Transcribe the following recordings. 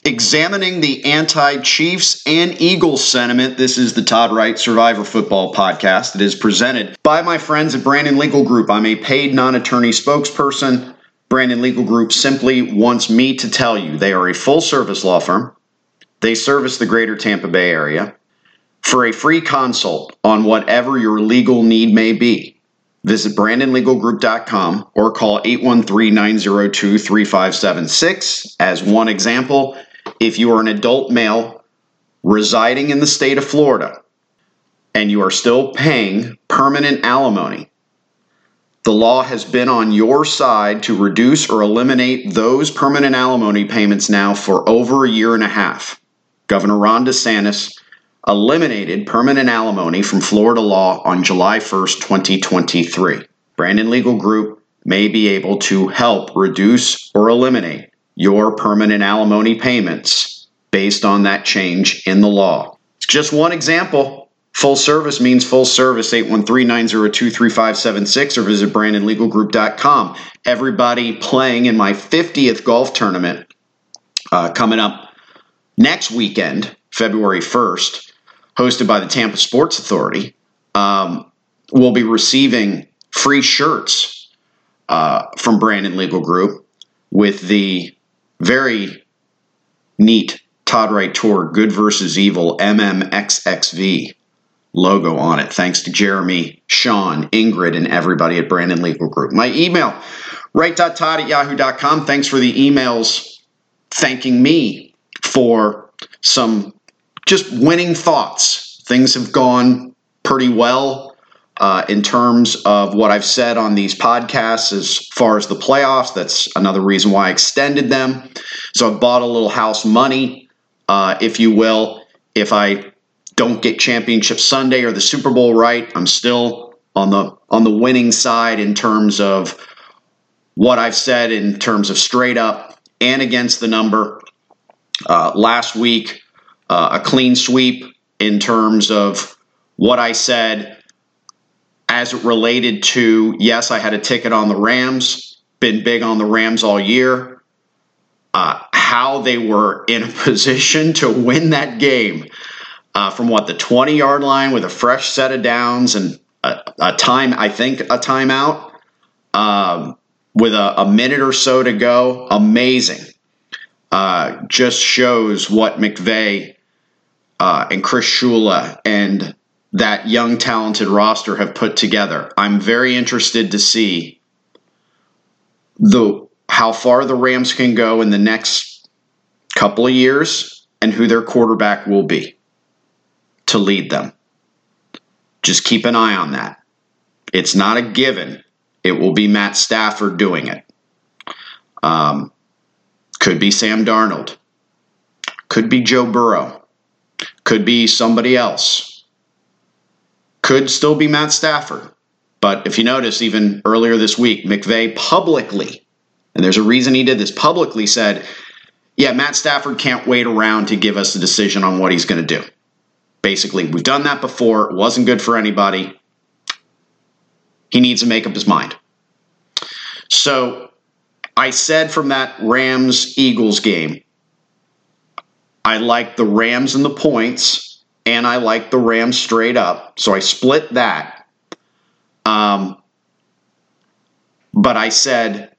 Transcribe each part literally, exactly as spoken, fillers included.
Examining the anti-Chiefs and Eagles sentiment. This is the Todd Wright Survivor Football Podcast. It is presented by my friends at Brandon Legal Group. I'm a paid non-attorney spokesperson. Brandon Legal Group simply wants me to tell you they are a full-service law firm. They service the greater Tampa Bay area. For a free consult on whatever your legal need may be, visit brandon legal group dot com or call eight one three, nine zero two, three five seven six. As one example, if you are an adult male residing in the state of Florida and you are still paying permanent alimony, the law has been on your side to reduce or eliminate those permanent alimony payments now for over a year and a half. Governor Ron DeSantis eliminated permanent alimony from Florida law on July first, twenty twenty-three. Brandon Legal Group may be able to help reduce or eliminate your permanent alimony payments based on that change in the law. It's just one example. Full service means full service. Eight one three, nine zero two, three five seven six or visit brandon legal group dot com. Everybody playing in my fiftieth golf tournament uh, coming up next weekend, February first, hosted by the Tampa Sports Authority, um, will be receiving free shirts uh, from Brandon Legal Group with the very neat Todd Wright Tour Good versus Evil M M X X V logo on it. Thanks to Jeremy, Sean, Ingrid, and everybody at Brandon Legal Group. My email, wright dot todd at yahoo dot com. Thanks for the emails thanking me for some just winning thoughts. Things have gone pretty well uh, in terms of what I've said on these podcasts as far as the playoffs. That's another reason why I extended them. So I bought a little house money, uh, if you will. If I don't get Championship Sunday or the Super Bowl right, I'm still on the on the winning side in terms of what I've said in terms of straight up and against the number. Uh, last week, uh, a clean sweep in terms of what I said as it related to, yes, I had a ticket on the Rams, been big on the Rams all year. Uh, how they were in a position to win that game uh, from what, the twenty-yard line with a fresh set of downs and a, a time, I think, a timeout um, with a, a minute or so to go. Amazing. Uh, just shows what McVay uh, and Chris Shula and that young, talented roster have put together. I'm very interested to see the how far the Rams can go in the next couple of years and who their quarterback will be to lead them. Just keep an eye on that. It's not a given. It will be Matt Stafford doing it. Um, could be Sam Darnold. Could be Joe Burrow. Could be somebody else. Could still be Matt Stafford. But if you notice, even earlier this week, McVay publicly, and there's a reason he did this, publicly said, yeah, Matt Stafford can't wait around to give us a decision on what he's going to do. Basically, we've done that before. It wasn't good for anybody. He needs to make up his mind. So I said from that Rams-Eagles game, I like the Rams and the points, and I like the Rams straight up. So I split that. Um, but I said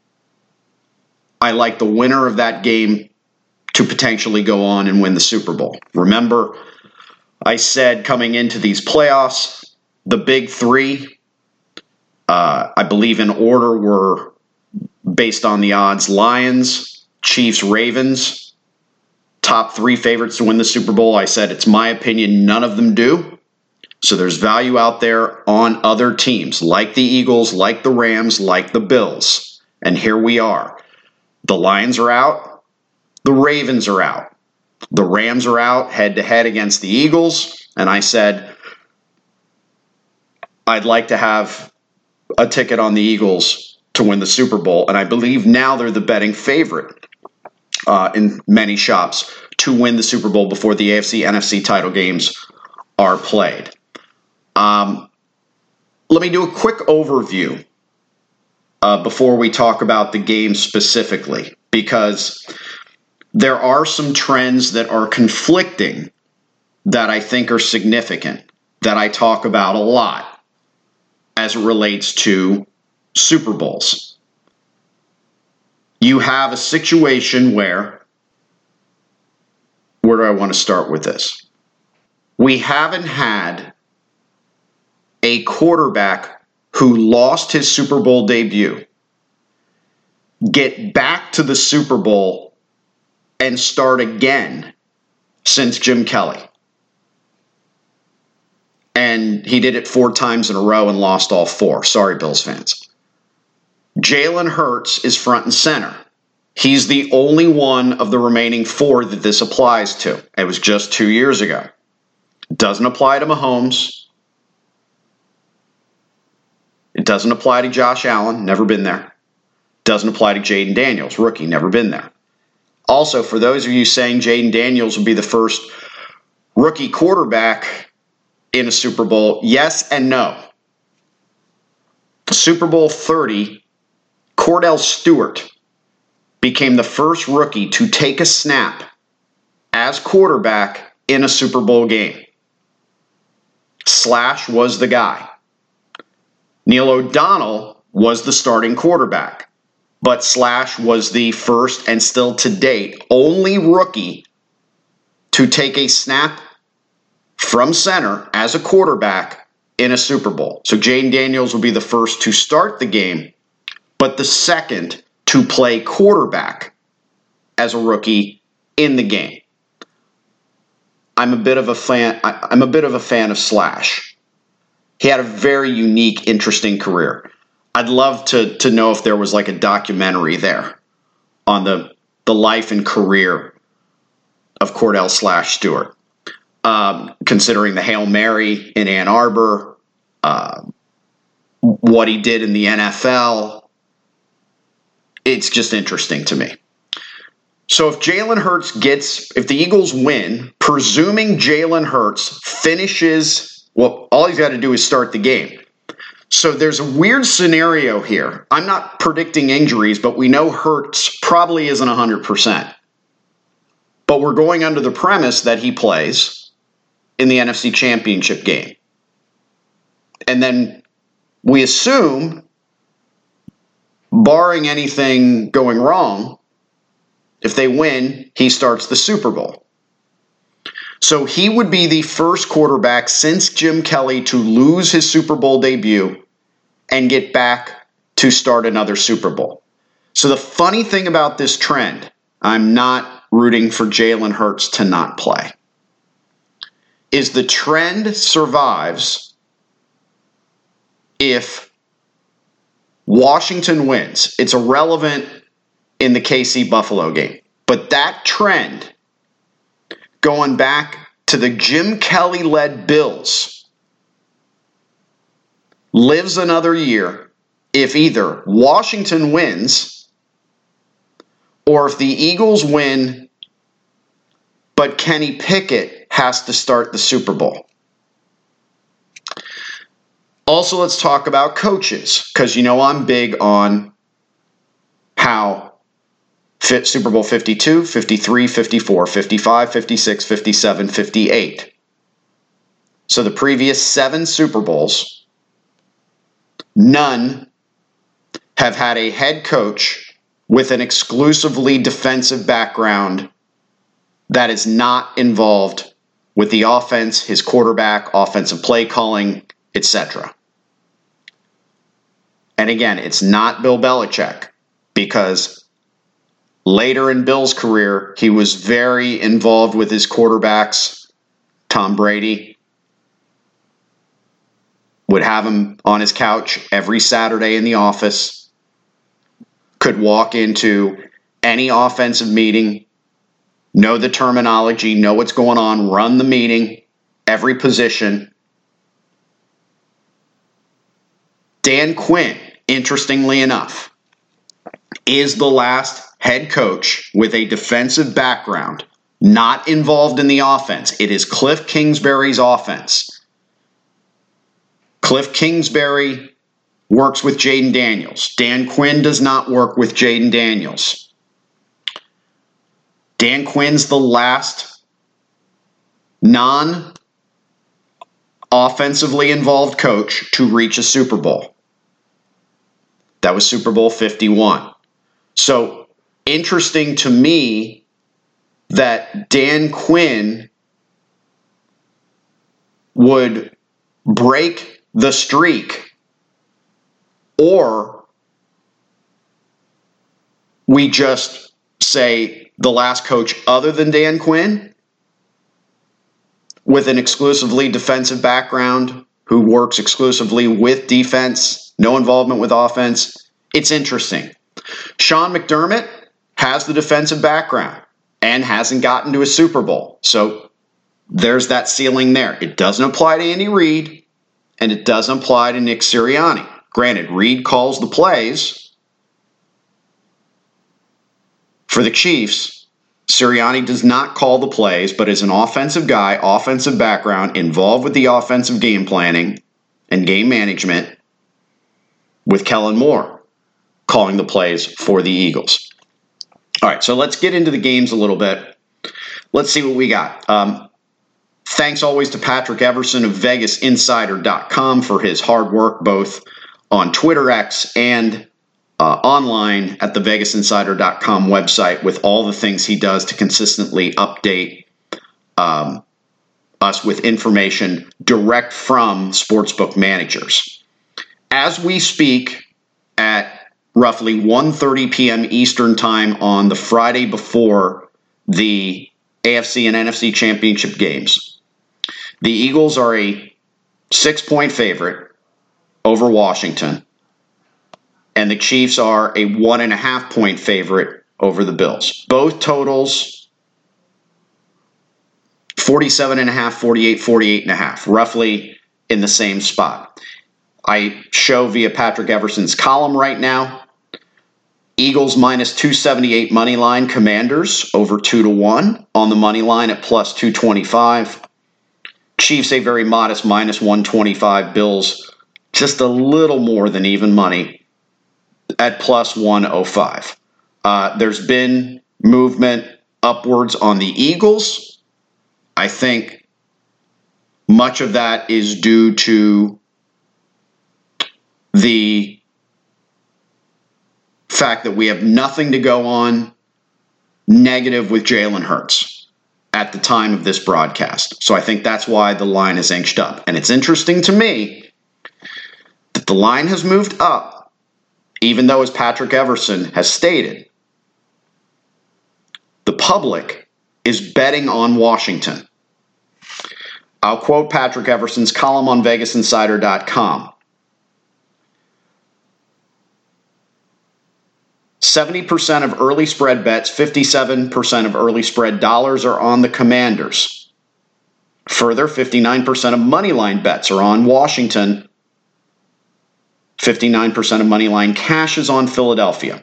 I like the winner of that game to potentially go on and win the Super Bowl. Remember, I said coming into these playoffs, the big three, uh, I believe in order, were based on the odds: Lions, Chiefs, Ravens. Top three favorites to win the Super Bowl. I said, it's my opinion, none of them do. So there's value out there on other teams, like the Eagles, like the Rams, like the Bills. And here we are. The Lions are out. The Ravens are out. The Rams are out head-to-head against the Eagles. And I said, I'd like to have a ticket on the Eagles to win the Super Bowl. And I believe now they're the betting favorite uh, in many shops to win the Super Bowl before the A F C N F C title games are played. Um, let me do a quick overview uh, before we talk about the game specifically, because there are some trends that are conflicting that I think are significant, that I talk about a lot as it relates to Super Bowls. You have a situation where, where do I want to start with this? We haven't had a quarterback who lost his Super Bowl debut get back to the Super Bowl and start again since Jim Kelly. And he did it four times in a row and lost all four. Sorry, Bills fans. Jalen Hurts is front and center. He's the only one of the remaining four that this applies to. It was just two years ago. Doesn't apply to Mahomes. It doesn't apply to Josh Allen. Never been there. Doesn't apply to Jaden Daniels. Rookie. Never been there. Also, for those of you saying Jaden Daniels will be the first rookie quarterback in a Super Bowl, yes and no. Super Bowl thirty, Cordell Stewart became the first rookie to take a snap as quarterback in a Super Bowl game. Slash was the guy. Neil O'Donnell was the starting quarterback, but Slash was the first and still to date only rookie to take a snap from center as a quarterback in a Super Bowl. So Jaden Daniels will be the first to start the game, but the second to play quarterback as a rookie in the game. I'm a bit of a fan. I'm a bit of a fan of Slash. He had a very unique, interesting career. I'd love to to know if there was like a documentary there on the the life and career of Cordell Slash Stewart. Um, considering the Hail Mary in Ann Arbor, uh, what he did in the N F L, it's just interesting to me. So if Jalen Hurts gets, if the Eagles win, presuming Jalen Hurts finishes, well, all he's got to do is start the game. So there's a weird scenario here. I'm not predicting injuries, but we know Hurts probably isn't one hundred percent. But we're going under the premise that he plays in the N F C Championship game. And then we assume, barring anything going wrong, if they win, he starts the Super Bowl. So he would be the first quarterback since Jim Kelly to lose his Super Bowl debut and get back to start another Super Bowl. So the funny thing about this trend, I'm not rooting for Jalen Hurts to not play, is the trend survives if Washington wins. It's irrelevant in the K C Buffalo game. But that trend, going back to the Jim Kelly-led Bills, lives another year if either Washington wins or if the Eagles win, but Kenny Pickett has to start the Super Bowl. Also, let's talk about coaches, because you know I'm big on how Fit Super Bowl fifty-two, fifty-three, fifty-four, fifty-five, fifty-six, fifty-seven, fifty-eight. So the previous seven Super Bowls, none have had a head coach with an exclusively defensive background that is not involved with the offense, his quarterback, offensive play calling, et cetera. And again, it's not Bill Belichick, because later in Bill's career, he was very involved with his quarterbacks. Tom Brady would have him on his couch every Saturday in the office, could walk into any offensive meeting, know the terminology, know what's going on, run the meeting, every position. Dan Quinn, interestingly enough, is the last head coach with a defensive background, not involved in the offense. It is Cliff Kingsbury's offense. Cliff Kingsbury works with Jaden Daniels. Dan Quinn does not work with Jaden Daniels. Dan Quinn's the last non-offensively involved coach to reach a Super Bowl. That was Super Bowl fifty-one. So, interesting to me that Dan Quinn would break the streak, or we just say the last coach other than Dan Quinn with an exclusively defensive background who works exclusively with defense, no involvement with offense. It's interesting. Sean McDermott has the defensive background and hasn't gotten to a Super Bowl. So there's that ceiling there. It doesn't apply to Andy Reid, and it doesn't apply to Nick Sirianni. Granted, Reid calls the plays for the Chiefs. Sirianni does not call the plays, but is an offensive guy, offensive background, involved with the offensive game planning and game management, with Kellen Moore calling the plays for the Eagles. All right, so let's get into the games a little bit. Let's see what we got. Um, thanks always to Patrick Everson of Vegas Insider dot com for his hard work, both on Twitter X and Uh, online at the Vegas Insider dot com website, with all the things he does to consistently update um, us with information direct from sportsbook managers. As we speak at roughly one thirty p.m. Eastern time on the Friday before the A F C and N F C championship games, the Eagles are a six-point favorite over Washington, and the Chiefs are a one and a half point favorite over the Bills. Both totals forty-seven and a half, forty-eight, forty-eight and a half, roughly in the same spot. I show via Patrick Everson's column right now. Eagles minus two seventy-eight money line, Commanders over two to one on the money line at plus two twenty-five. Chiefs a very modest minus one twenty-five. Bills just a little more than even money at plus one oh five. Uh, there's been movement upwards on the Eagles. I think much of that is due to the fact that we have nothing to go on negative with Jalen Hurts at the time of this broadcast. So I think that's why the line is inched up. And it's interesting to me that the line has moved up, even though, as Patrick Everson has stated, the public is betting on Washington. I'll quote Patrick Everson's column on Vegas Insider dot com. seventy percent of early spread bets, fifty-seven percent of early spread dollars are on the Commanders. Further, fifty-nine percent of moneyline bets are on Washington. fifty-nine percent of moneyline cash is on Philadelphia.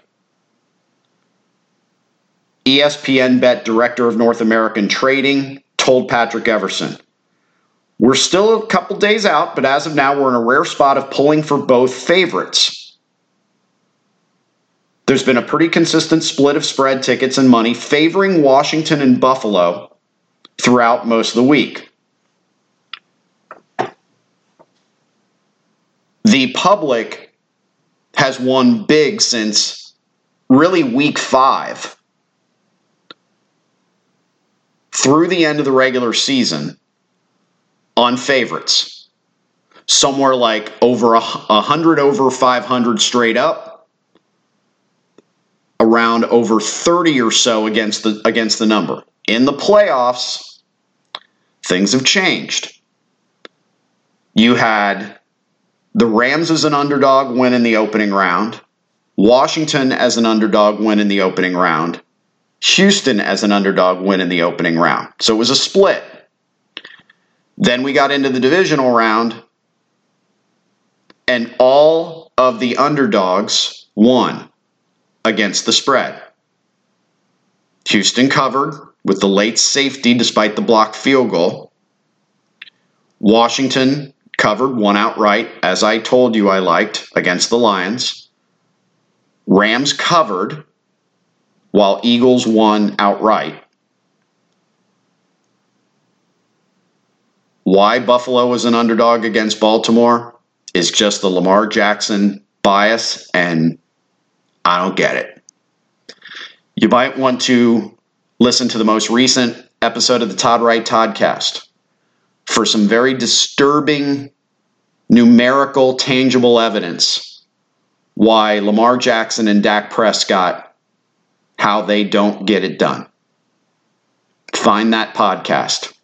E S P N Bet Director of North American Trading told Patrick Everson, "We're still a couple days out, but as of now, we're in a rare spot of pulling for both favorites. There's been a pretty consistent split of spread tickets and money favoring Washington and Buffalo throughout most of the week. The public has won big since really week five through the end of the regular season on favorites. Somewhere like over a hundred over five hundred straight up, around over thirty or so against the against the number. In the playoffs, things have changed. You had the Rams as an underdog win in the opening round, Washington as an underdog win in the opening round, Houston as an underdog win in the opening round. So it was a split. Then we got into the divisional round, and all of the underdogs won against the spread. Houston covered with the late safety despite the blocked field goal. Washington covered, won outright, as I told you I liked, against the Lions. Rams covered, while Eagles won outright. why Buffalo was an underdog against Baltimore is just the Lamar Jackson bias, and I don't get it. You might want to listen to the most recent episode of the Todd Wright Toddcast for some very disturbing numerical, tangible evidence why Lamar Jackson and Dak Prescott, how they don't get it done. Find that podcast.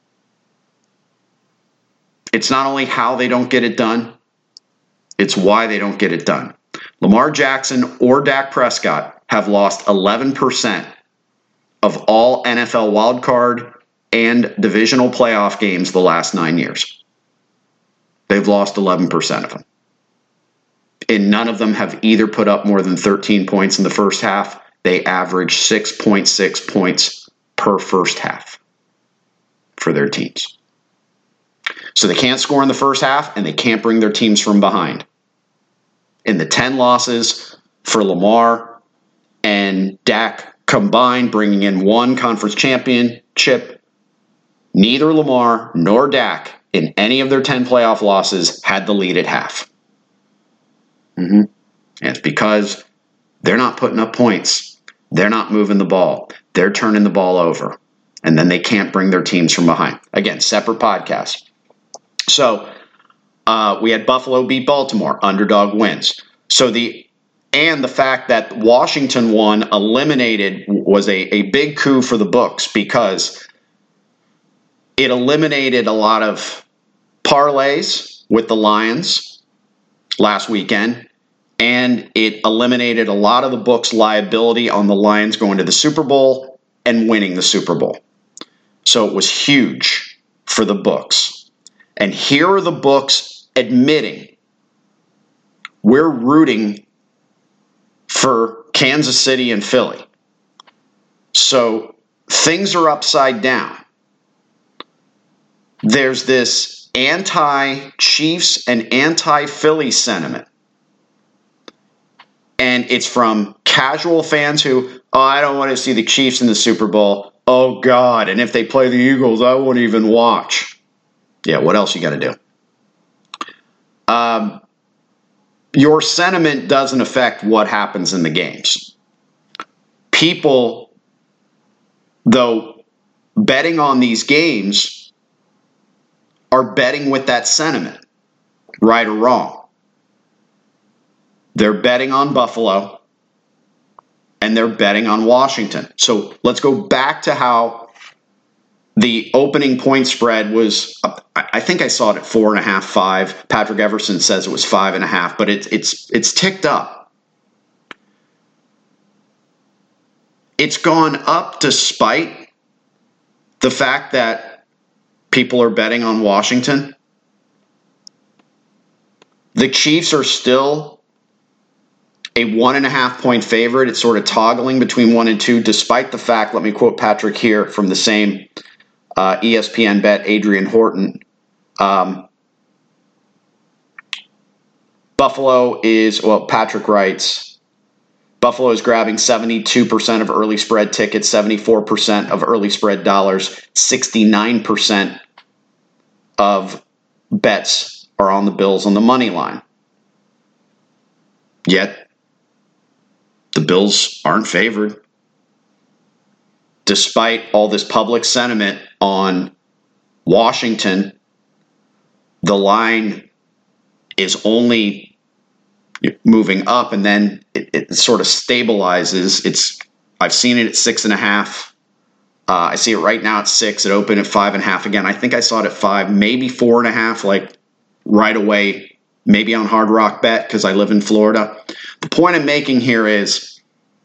It's not only how they don't get it done, it's why they don't get it done. Lamar Jackson or Dak Prescott have lost eleven percent of all N F L wildcard and divisional playoff games the last nine years. They've lost eleven percent of them. And none of them have either put up more than thirteen points in the first half. They average six point six points per first half for their teams. So they can't score in the first half, and they can't bring their teams from behind. In the ten losses for Lamar and Dak combined, bringing in one conference championship, neither Lamar nor Dak in any of their ten playoff losses had the lead at half. Mm-hmm. And it's because they're not putting up points. They're not moving the ball. They're turning the ball over. And then they can't bring their teams from behind. Again, separate podcast. So uh, we had Buffalo beat Baltimore. Underdog wins. So the and the fact that Washington won eliminated was a, a big coup for the books because it eliminated a lot of parlays with the Lions last weekend, and it eliminated a lot of the books' liability on the Lions going to the Super Bowl and winning the Super Bowl. So it was huge for the books. And here are the books admitting we're rooting for Kansas City and Philly. So things are upside down. There's this anti-Chiefs and anti-Philly sentiment. And it's from casual fans who, oh, I don't want to see the Chiefs in the Super Bowl. Oh, God. And if they play the Eagles, I won't even watch. Yeah, what else you got to do? Um, your sentiment doesn't affect what happens in the games. People, though, betting on these games are betting with that sentiment, right or wrong. They're betting on Buffalo, and they're betting on Washington. So let's go back to how the opening point spread was, I think I saw it at four and a half, five. Patrick Everson says it was five and a half, but it's it's it's ticked up. It's gone up despite the fact that people are betting on Washington. The Chiefs are still a one and a half point favorite. It's sort of toggling between one and two, despite the fact, let me quote Patrick here from the same uh, E S P N bet, Adrian Horton. Um, Buffalo is, well, Patrick writes, Buffalo is grabbing seventy-two percent of early spread tickets, seventy-four percent of early spread dollars, sixty-nine percent of bets are on the Bills on the money line. Yet, the Bills aren't favored. Despite all this public sentiment on Washington, the line is only moving up, and then it, it sort of stabilizes. It's I've seen it at six and a half. Uh, I see it right now at six. It opened at five and a half again. I think I saw it at five, maybe four and a half, like right away, maybe on Hard Rock Bet because I live in Florida. The point I'm making here is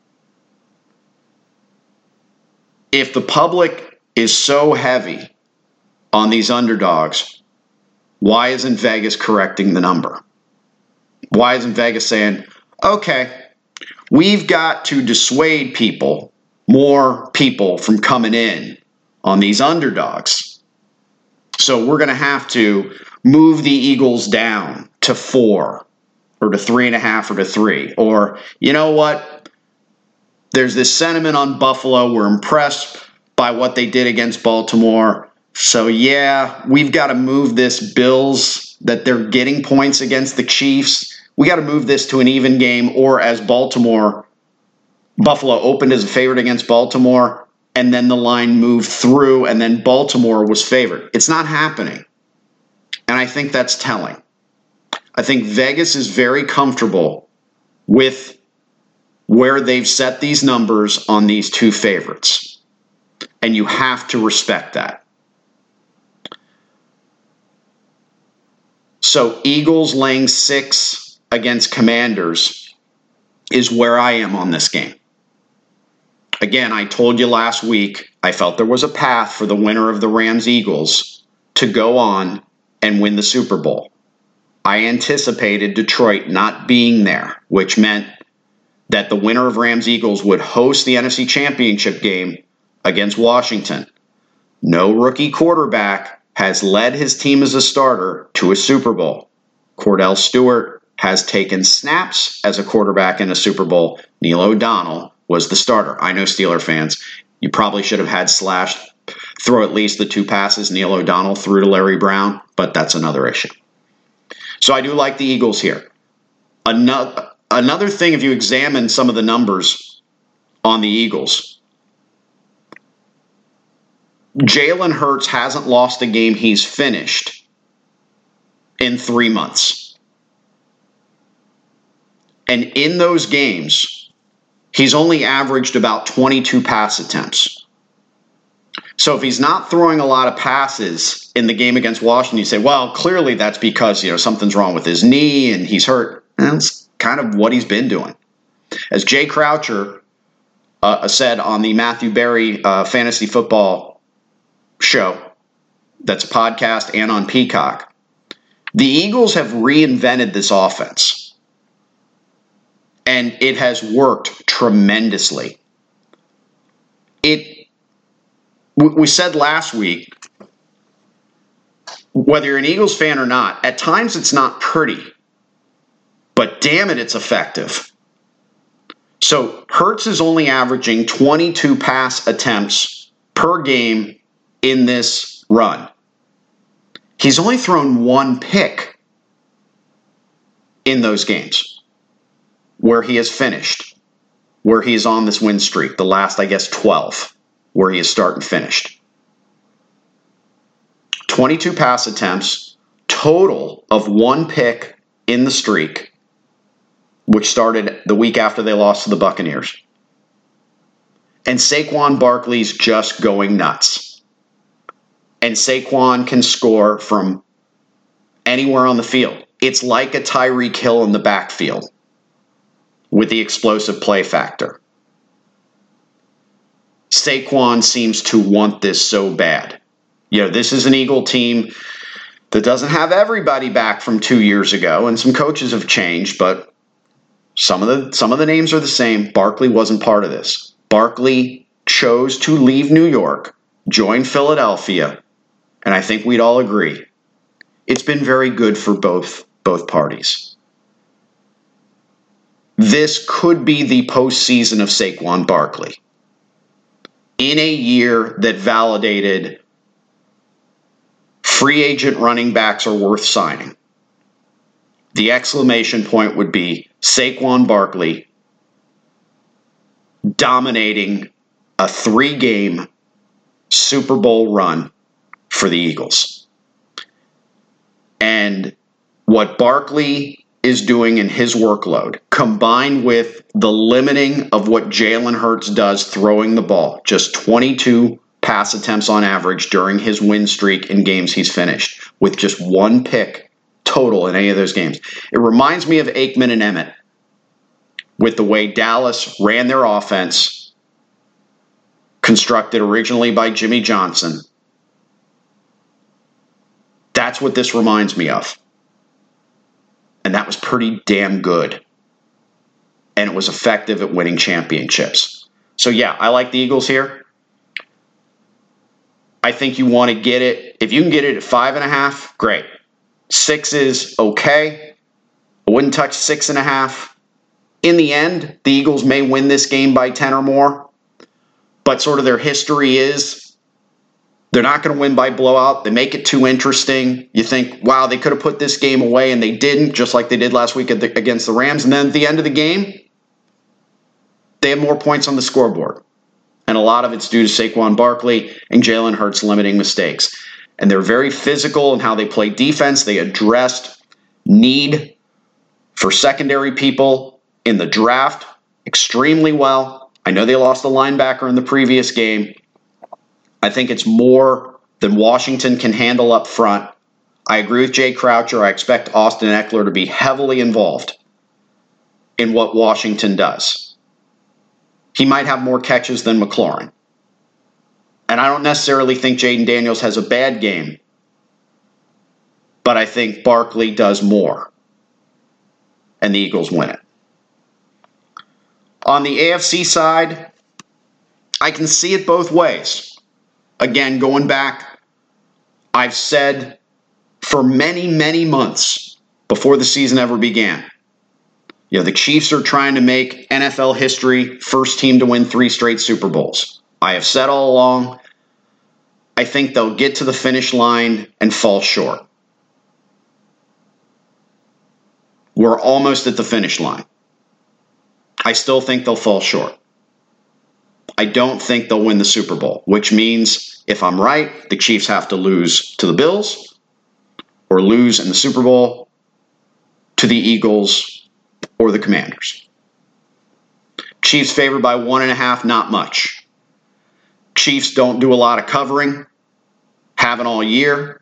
if the public is so heavy on these underdogs, why isn't Vegas correcting the number? Why isn't Vegas saying, okay, we've got to dissuade people, more people from coming in on these underdogs. So we're going to have to move the Eagles down to four or to three and a half or to three. Or, you know what? There's this sentiment on Buffalo. We're impressed by what they did against Baltimore. So, yeah, we've got to move this Bills that they're getting points against the Chiefs. We got to move this to an even game, or as Baltimore, Buffalo opened as a favorite against Baltimore, and then the line moved through, and then Baltimore was favored. It's not happening. And I think that's telling. I think Vegas is very comfortable with where they've set these numbers on these two favorites. And you have to respect that. So Eagles laying six against Commanders is where I am on this game. Again, I told you last week I felt there was a path for the winner of the Rams-Eagles to go on and win the Super Bowl. I anticipated Detroit not being there, which meant that the winner of Rams-Eagles would host the N F C Championship game against Washington. No rookie quarterback has led his team as a starter to a Super Bowl. Cordell Stewart has taken snaps as a quarterback in a Super Bowl. Neil O'Donnell was the starter. I know Steeler fans, you probably should have had Slash throw at least the two passes Neil O'Donnell threw to Larry Brown, but that's another issue. So I do like the Eagles here. Another, another thing, if you examine some of the numbers on the Eagles, Jalen Hurts hasn't lost a game he's finished in three months. And in those games, he's only averaged about twenty-two pass attempts. So if he's not throwing a lot of passes in the game against Washington, you say, well, clearly that's because, you know, something's wrong with his knee and he's hurt. And that's kind of what he's been doing. As Jay Croucher uh, said on the Matthew Berry uh, Fantasy Football show, that's a podcast and on Peacock, the Eagles have reinvented this offense. And it has worked tremendously. It We said last week, whether you're an Eagles fan or not, at times it's not pretty, but damn it, it's effective. So Hurts is only averaging twenty-two pass attempts per game in this run. He's only thrown one pick in those games where he has finished, where he is on this win streak, the last, I guess, twelve. Where he is start and finished. twenty-two pass attempts, total of one pick in the streak, which started the week after they lost to the Buccaneers. And Saquon Barkley's just going nuts. And Saquon can score from anywhere on the field. It's like a Tyreek Hill in the backfield with the explosive play factor. Saquon seems to want this so bad. You know, this is an Eagle team that doesn't have everybody back from two years ago, and some coaches have changed, but some of the some of the names are the same. Barkley wasn't part of this. Barkley chose to leave New York, join Philadelphia, and I think we'd all agree it's been very good for both both parties. This could be the postseason of Saquon Barkley. In a year that validated free agent running backs are worth signing, the exclamation point would be Saquon Barkley dominating a three-game Super Bowl run for the Eagles. And what Barkley is doing in his workload, combined with the limiting of what Jalen Hurts does throwing the ball, just twenty-two pass attempts on average during his win streak in games he's finished, with just one pick total in any of those games. It reminds me of Aikman and Emmett with the way Dallas ran their offense, constructed originally by Jimmy Johnson. That's what this reminds me of. And that was pretty damn good. And it was effective at winning championships. So yeah, I like the Eagles here. I think you want to get it. If you can get it at five and a half, great. Six is okay. I wouldn't touch six and a half. In the end, the Eagles may win this game by ten or more. But sort of their history is They're not going to win by blowout. They make it too interesting. You think, wow, they could have put this game away, and they didn't, just like they did last week against the Rams. And then at the end of the game, they have more points on the scoreboard. And a lot of it's due to Saquon Barkley and Jalen Hurts limiting mistakes. And they're very physical in how they play defense. They addressed need for secondary people in the draft extremely well. I know they lost a linebacker in the previous game. I think it's more than Washington can handle up front. I agree with Jay Croucher. I expect Austin Eckler to be heavily involved in what Washington does. He might have more catches than McLaurin. And I don't necessarily think Jaden Daniels has a bad game, but I think Barkley does more, and the Eagles win it. On the A F C side, I can see it both ways. Again, going back, I've said for many, many months before the season ever began, you know, the Chiefs are trying to make N F L history, first team to win three straight Super Bowls. I have said all along, I think they'll get to the finish line and fall short. We're almost at the finish line. I still think they'll fall short. I don't think they'll win the Super Bowl, which means if I'm right, the Chiefs have to lose to the Bills or lose in the Super Bowl to the Eagles or the Commanders. Chiefs favored by one and a half, not much. Chiefs don't do a lot of covering, haven't all year.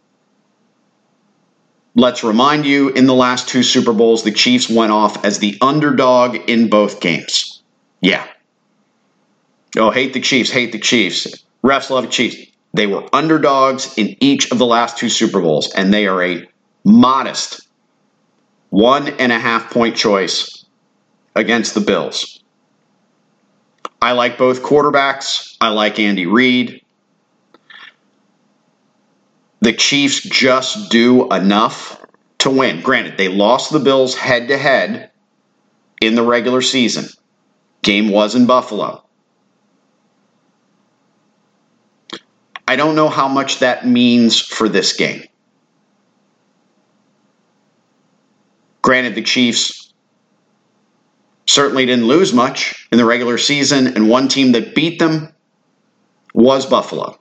Let's remind you, in the last two Super Bowls, the Chiefs went off as the underdog in both games. Yeah. Oh, hate the Chiefs, hate the Chiefs. Refs love the Chiefs. They were underdogs in each of the last two Super Bowls, and they are a modest one and a half point choice against the Bills. I like both quarterbacks. I like Andy Reid. The Chiefs just do enough to win. Granted, they lost the Bills head-to-head in the regular season. Game was in Buffalo. I don't know how much that means for this game. Granted, the Chiefs certainly didn't lose much in the regular season, and one team that beat them was Buffalo.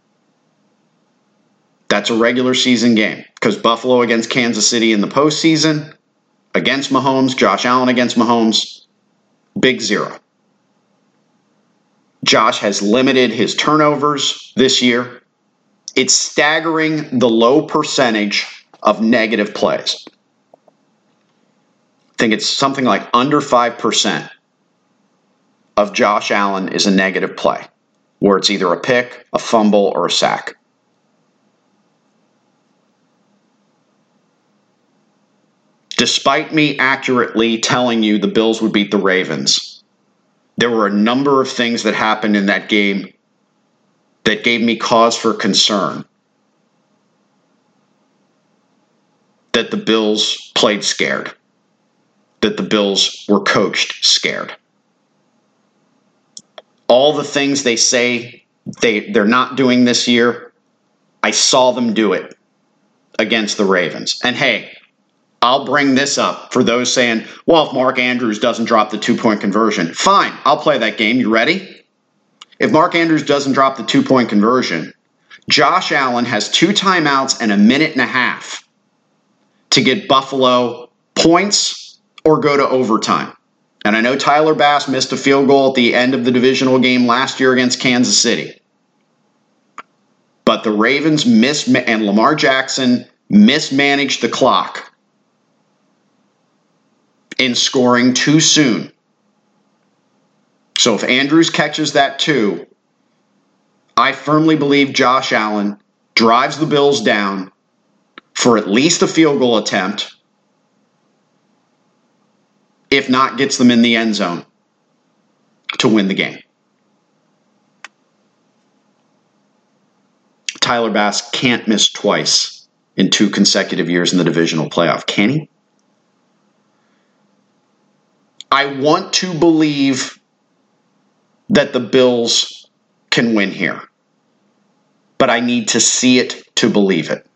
That's a regular season game because Buffalo against Kansas City in the postseason, against Mahomes, Josh Allen against Mahomes, big zero. Josh has limited his turnovers this year. It's staggering the low percentage of negative plays. I think it's something like under five percent of Josh Allen is a negative play, where it's either a pick, a fumble, or a sack. Despite me accurately telling you the Bills would beat the Ravens, there were a number of things that happened in that game that gave me cause for concern. That the Bills played scared. That the Bills were coached scared. All the things they say they, they're not doing this year, I saw them do it against the Ravens. And hey, I'll bring this up for those saying, well, if Mark Andrews doesn't drop the two-point conversion, fine, I'll play that game. You ready? If Mark Andrews doesn't drop the two-point conversion, Josh Allen has two timeouts and a minute and a half to get Buffalo points or go to overtime. And I know Tyler Bass missed a field goal at the end of the divisional game last year against Kansas City. But the Ravens mis- and Lamar Jackson mismanaged the clock in scoring too soon. So if Andrews catches that too, I firmly believe Josh Allen drives the Bills down for at least a field goal attempt, if not gets them in the end zone to win the game. Tyler Bass can't miss twice in two consecutive years in the divisional playoff, can he? I want to believe that the Bills can win here. but I need to see it to believe it.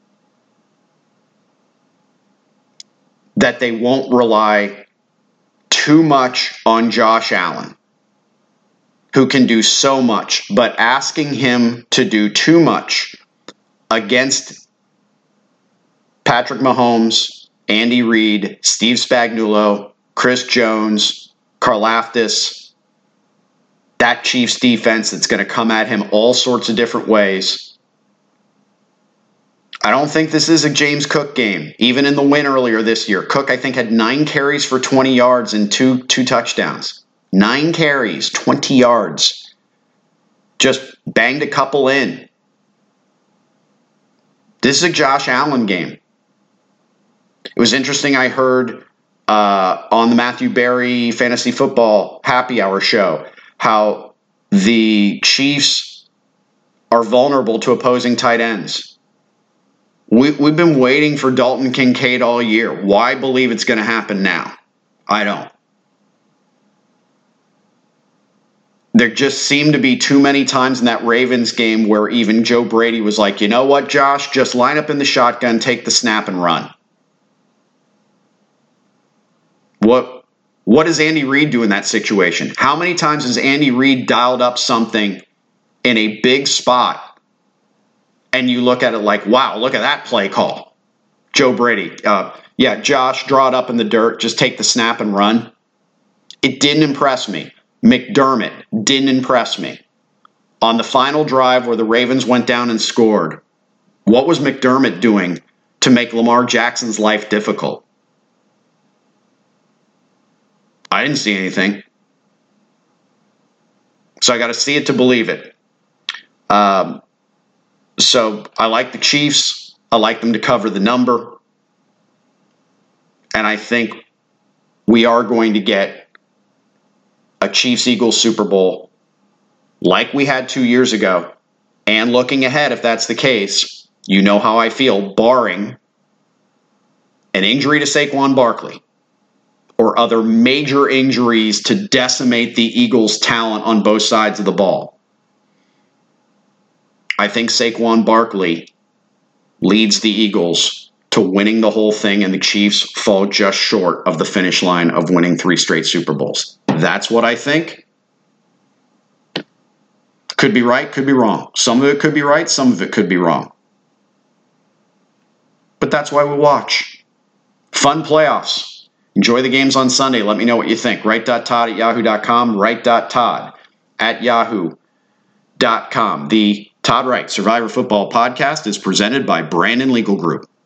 That they won't rely too much on Josh Allen, who can do so much, but asking him to do too much against Patrick Mahomes, Andy Reid, Steve Spagnuolo, Chris Jones, Karlaftis, that Chiefs defense that's going to come at him all sorts of different ways. I don't think this is a James Cook game. Even in the win earlier this year, Cook, I think, had nine carries for twenty yards and two, two touchdowns. Nine carries, twenty yards. Just banged a couple in. This is a Josh Allen game. It was interesting. I heard uh, on the Matthew Berry Fantasy Football Happy Hour show how the Chiefs are vulnerable to opposing tight ends. We, we've been waiting for Dalton Kincaid all year. Why believe it's going to happen now? I don't. There just seemed to be too many times in that Ravens game where even Joe Brady was like, you know what, Josh? Just line up in the shotgun, take the snap, and run. What, what does Andy Reid do in that situation? How many times has Andy Reid dialed up something in a big spot and you look at it like, wow, look at that play call? Joe Brady, uh, yeah, Josh, draw it up in the dirt, just take the snap and run. It didn't impress me. McDermott didn't impress me. On the final drive where the Ravens went down and scored, what was McDermott doing to make Lamar Jackson's life difficult? I didn't see anything. So I got to see it to believe it. Um, so I like the Chiefs. I like them to cover the number. And I think we are going to get a Chiefs-Eagles Super Bowl like we had two years ago. And looking ahead, if that's the case, you know how I feel, barring an injury to Saquon Barkley or other major injuries to decimate the Eagles' talent on both sides of the ball. I think Saquon Barkley leads the Eagles to winning the whole thing, and the Chiefs fall just short of the finish line of winning three straight Super Bowls. That's what I think. Could be right, could be wrong. Some of it could be right, some of it could be wrong. But that's why we watch. Fun playoffs. Enjoy the games on Sunday. Let me know what you think. write dot todd at yahoo dot com. write dot todd at yahoo dot com. The Todd Wright Survivor Football Podcast is presented by Brandon Legal Group.